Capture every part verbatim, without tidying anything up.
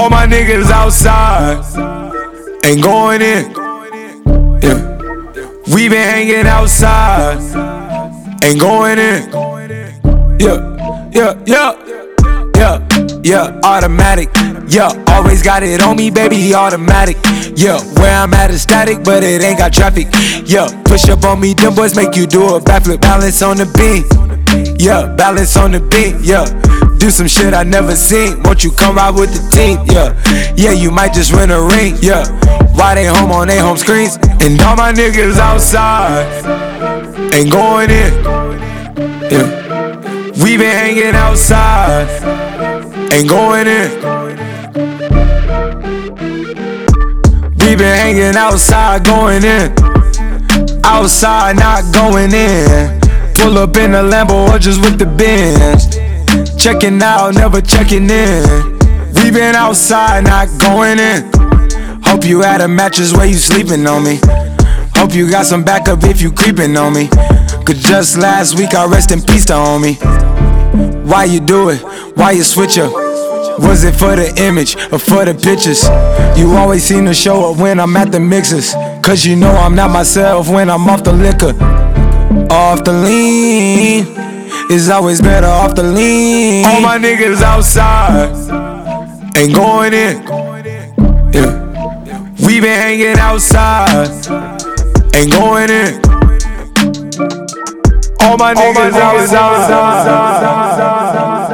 All my niggas outside, ain't going in. Yeah. We been hanging outside, ain't going in. Yeah, yeah, yeah, yeah, yeah, automatic. Yeah, always got it on me, baby, automatic. Yeah, where I'm at is static, but it ain't got traffic. Yeah, push up on me, them boys make you do a backflip. Balance on the beam, yeah, balance on the beam, yeah. Do some shit I never seen, won't you come ride with the team, yeah. Yeah, you might just win a ring, yeah. Why they home on they home screens? And all my niggas outside, ain't going in, yeah. We been hanging outside, ain't going in. We been hanging outside, going in. Outside, not going in. Pull up in the Lambo or just with the Benz. Checking out, never checking in. We been outside, not going in. Hope you had a mattress where you sleeping on me. Hope you got some backup if you creeping on me. Cause just last week I rest in peace to homie. Why you do it? Why you switch up? Was it for the image or for the pictures? You always seem to show up when I'm at the mixers. Cause you know I'm not myself when I'm off the liquor. Off the lean, it's always better off the lean. All my niggas outside, ain't going in. Yeah. We been hanging outside, ain't going in. All my niggas outside.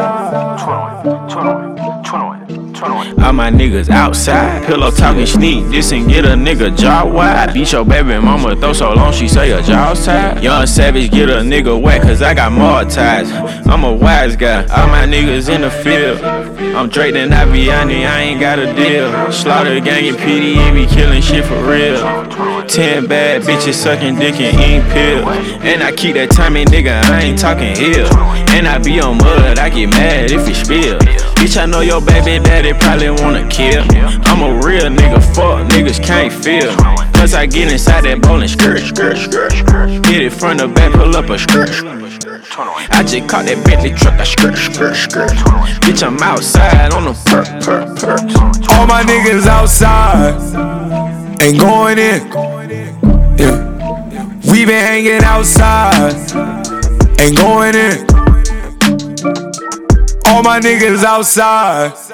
All my niggas outside, pillow talking sneak, this and get a nigga jaw wide. I beat your baby mama, throw so long she say her jaw's tied. Young Savage get a nigga wet cause I got more ties. I'm a wise guy, all my niggas in the field. I'm Drake and Aviani, I ain't got a deal. Slaughter gang and P D E be killing shit for real. Ten bad bitches sucking dick and eating pills. And I keep that timing, nigga, I ain't talking ill. And I be on mud, I get mad if it spill. Bitch, I know your baby daddy probably wanna kill. I'm a real nigga, fuck niggas can't feel. Cause I get inside that bowling skirt, skirt, skirt, skirt. Hit it front to back, pull up a skirt. I just caught that Bentley truck, I skirt, skirt, skirt. Bitch, I'm outside on the perk, perk, perk. All my niggas outside, ain't going in. Yeah. We been hanging outside, ain't going in. All my niggas outside.